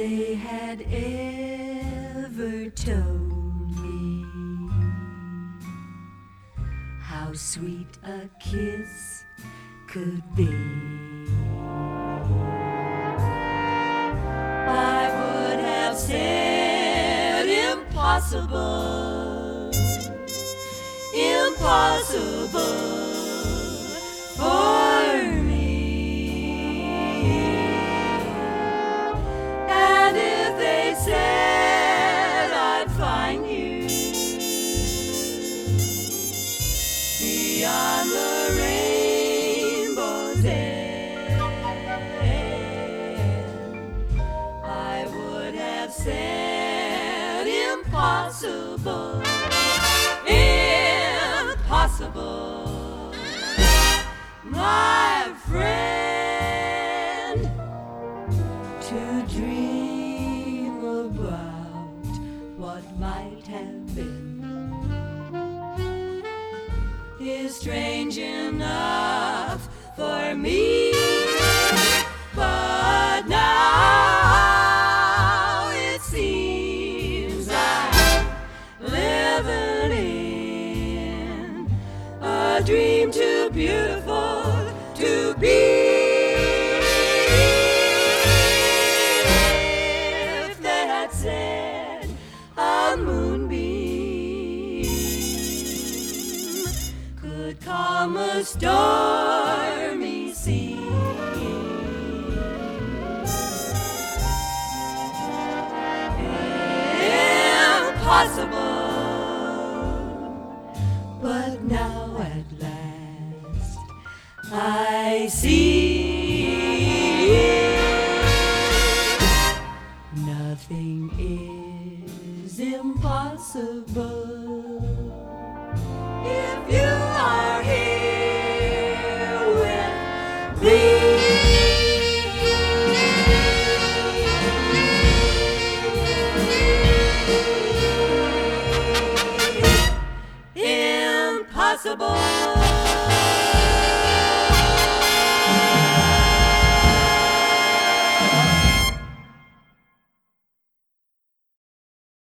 they had ever told me how sweet a kiss could be, I would have said impossible, impossible for me. And if they said I'd find you beyond the rainbow's end, I would have said impossible, impossible, my friend, to dream about what might have been is strange enough for me. But now it seems I'm living in a dream too beautiful to be. If they had said a moonbeam could calm a stormy sea, impossible. But now at last I see nothing is impossible if you are here with me. Impossible.